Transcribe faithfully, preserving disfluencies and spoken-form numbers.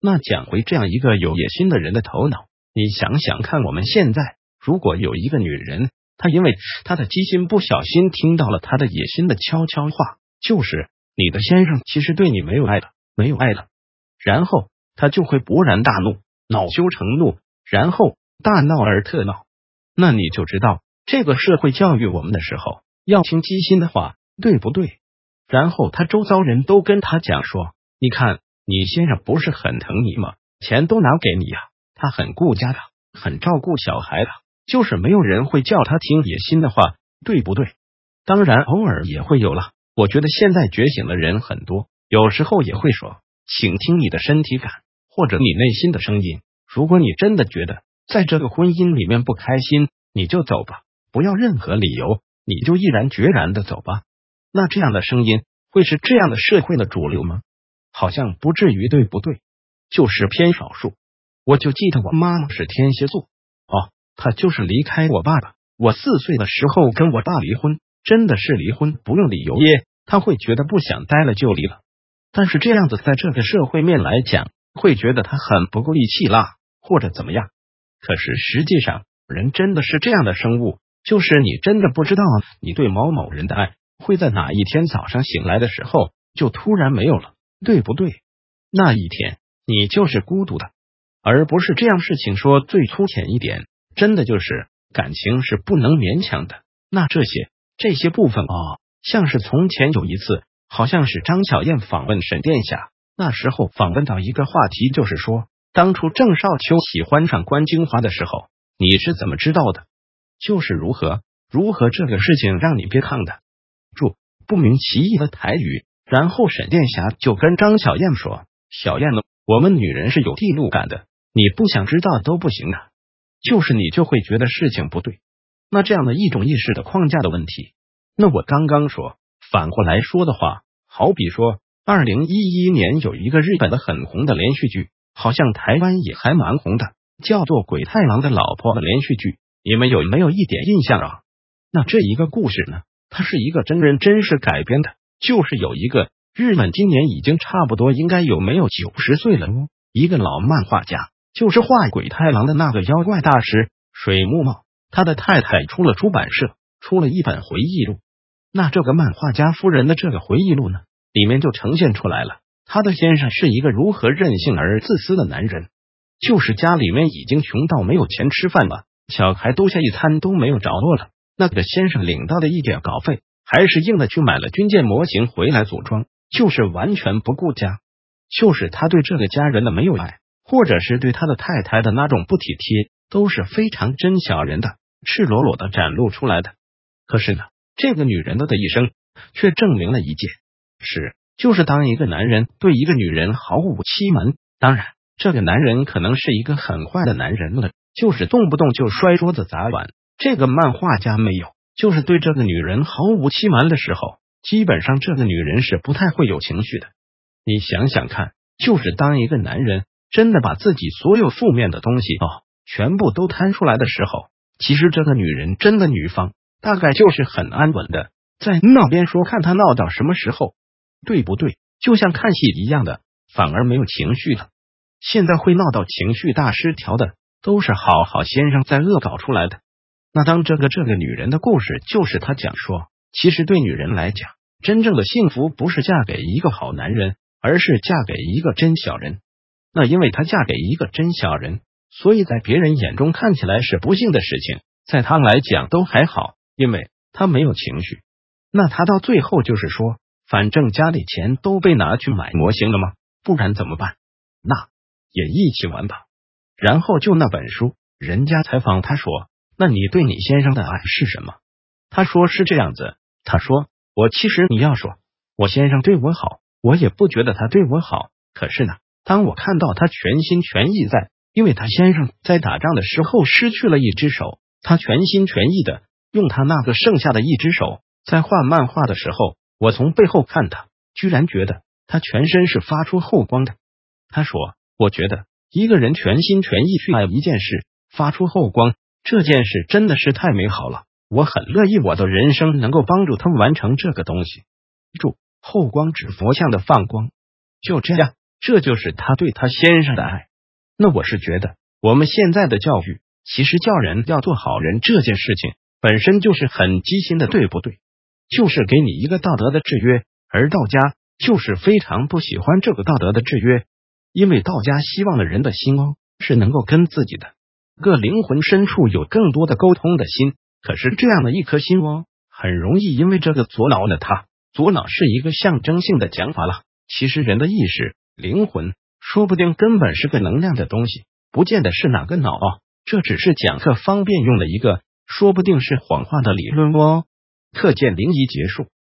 那讲回这样一个有野心的人的头脑，你想想看，我们现在如果有一个女人，她因为她的机心不小心听到了她的野心的悄悄话，就是你的先生其实对你没有爱了，没有爱了，然后她就会勃然大怒，恼羞成怒，然后大闹而特闹。那你就知道这个社会教育我们的时候要听机心的话，对不对？然后他周遭人都跟他讲说，你看你先生不是很疼你吗？钱都拿给你呀、啊，他很顾家的，很照顾小孩的，就是没有人会叫他听野心的话，对不对？当然偶尔也会有了，我觉得现在觉醒的人很多，有时候也会说，请听你的身体感或者你内心的声音，如果你真的觉得在这个婚姻里面不开心，你就走吧，不要任何理由，你就毅然决然的走吧。那这样的声音会是这样的社会的主流吗？好像不至于，对不对？就是偏少数。我就记得我妈妈是天蝎座，哦，她就是离开我爸爸，我四岁的时候跟我爸离婚，真的是离婚，不用理由耶，她会觉得不想待了就离了。但是这样子在这个社会面来讲，会觉得她很不够义气啦，或者怎么样。可是实际上人真的是这样的生物，就是你真的不知道你对某某人的爱会在哪一天早上醒来的时候就突然没有了，对不对？那一天你就是孤独的，而不是这样。事情说最粗浅一点，真的就是感情是不能勉强的。那这些这些部分哦，像是从前有一次，好像是张小燕访问沈殿霞，那时候访问到一个话题，就是说当初郑少秋喜欢上关京华的时候，你是怎么知道的？就是如何如何这个事情让你别抗的。注不明其意的台语，然后沈殿霞就跟张小燕说，小燕呢，我们女人是有第六感的，你不想知道都不行的，就是你就会觉得事情不对。那这样的一种意识的框架的问题，那我刚刚说反过来说的话，好比说二零一一年有一个日本的很红的连续剧，好像台湾也还蛮红的，叫做鬼太郎的老婆的连续剧，你们有没有一点印象啊？那这一个故事呢，它是一个真人真事改编的，就是有一个日本今年已经差不多应该有没有九十岁了哦，一个老漫画家，就是画鬼太郎的那个妖怪大师水木茂，他的太太出了出版社，出了一本回忆录。那这个漫画家夫人的这个回忆录呢，里面就呈现出来了，他的先生是一个如何任性而自私的男人，就是家里面已经穷到没有钱吃饭了，小孩都下一餐都没有着落了，那个先生领到的一点稿费还是硬的去买了军舰模型回来组装，就是完全不顾家，就是他对这个家人的没有爱，或者是对他的太太的那种不体贴，都是非常真小人的，赤裸裸的展露出来的。可是呢，这个女人的的一生却证明了一件事，就是当一个男人对一个女人毫无欺瞒，当然这个男人可能是一个很坏的男人了，就是动不动就摔桌子砸碗，这个漫画家没有，就是对这个女人毫无欺瞒的时候，基本上这个女人是不太会有情绪的。你想想看，就是当一个男人真的把自己所有负面的东西哦全部都摊出来的时候，其实这个女人真的女方大概就是很安稳的，在那边说看她闹到什么时候，对不对？就像看戏一样的，反而没有情绪了。现在会闹到情绪大失调的，都是好好先生在恶搞出来的。那当这个这个女人的故事，就是她讲说，其实对女人来讲，真正的幸福不是嫁给一个好男人，而是嫁给一个真小人。那因为她嫁给一个真小人，所以在别人眼中看起来是不幸的事情，在她来讲都还好，因为她没有情绪。那她到最后就是说，反正家里钱都被拿去买模型了吗？不然怎么办？那也一起玩吧。然后就那本书，人家采访他说，那你对你先生的爱是什么？他说是这样子，他说我其实你要说我先生对我好，我也不觉得他对我好，可是呢，当我看到他全心全意在，因为他先生在打仗的时候失去了一只手，他全心全意的用他那个剩下的一只手在画漫画的时候，我从背后看他，居然觉得他全身是发出后光的。他说我觉得一个人全心全意去爱一件事，发出后光，这件事真的是太美好了，我很乐意我的人生能够帮助他完成这个东西。注后光指佛像的放光。就这样， 这就是他对他先生的爱。那我是觉得，我们现在的教育，其实叫人要做好人这件事情，本身就是很机心的，对不对？就是给你一个道德的制约，而道家就是非常不喜欢这个道德的制约，因为道家希望的人的心哦，是能够跟自己的个灵魂深处有更多的沟通的心。可是这样的一颗心哦，很容易因为这个左脑的他，左脑是一个象征性的讲法了。其实人的意识、灵魂，说不定根本是个能量的东西，不见得是哪个脑哦，这只是讲课方便用的一个，说不定是谎话的理论哦。课件零一结束。